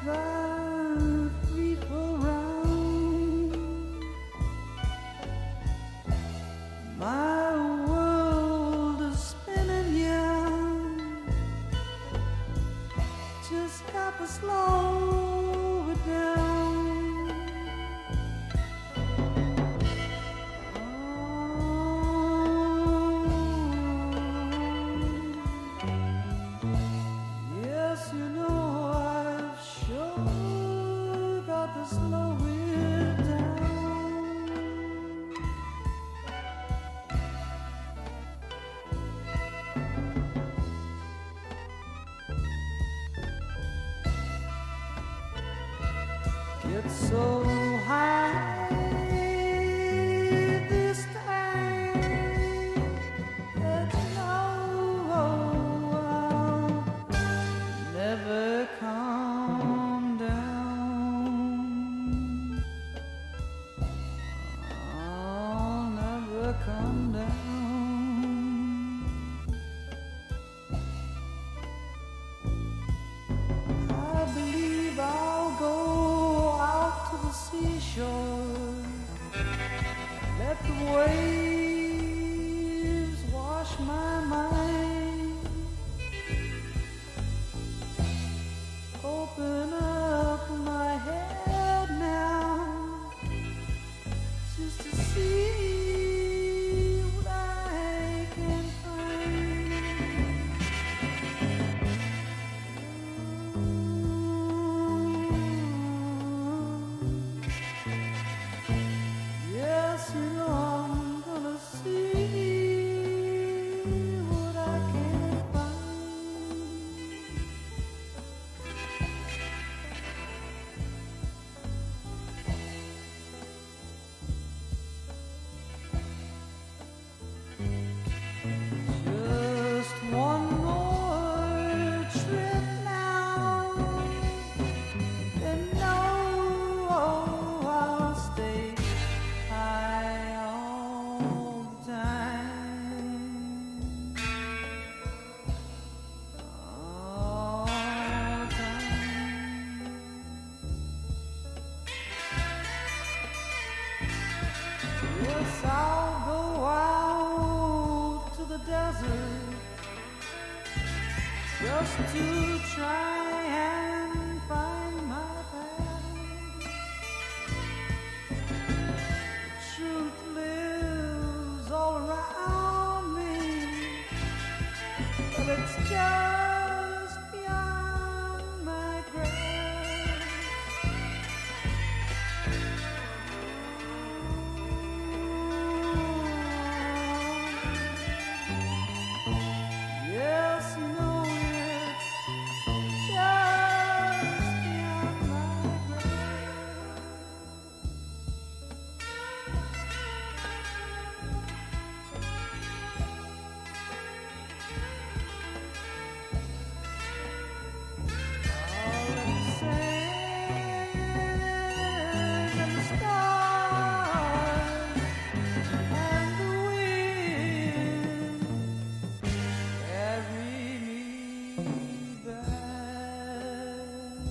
the people round. My world is spinning, yeah. Just got to slow it down. Yes, you know I've sure got to slow it down. It's so high this time that you know I'll never come down. I'll never come down. I believe I'll go out to the seashore, let the waves wash my mind, open up my head now just to see what I can find. Yes, you know I'm gonna see what I can find. Just one more trip now, then no, I'll stay high all the time, all the time. Yes, I'll go out to the desert just to try and find my path. Truth lives all around me, but it's just beyond my grasp. Yes, you know it's just beyond my grasp. All of the sand and the stars and the wind carry me back.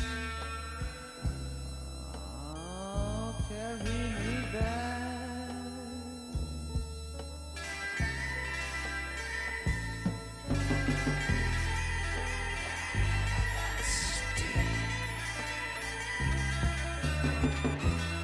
Oh, carry me back. Steve.